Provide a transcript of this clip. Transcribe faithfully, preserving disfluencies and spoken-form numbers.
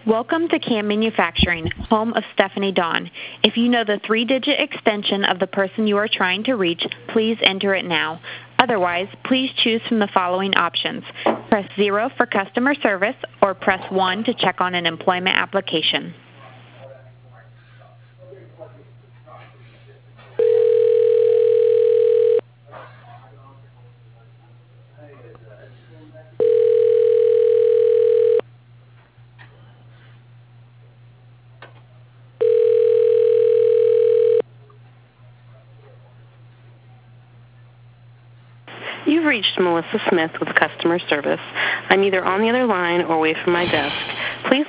Welcome to C A M Manufacturing, home of Stephanie Dawn. If you know the three-digit extension of the person you are trying to reach, please enter it now. Otherwise, please choose from the following options. Press zero for customer service or press one to check on an employment application. You've reached Melissa Smith with customer service. I'm either on the other line or away from my desk. Please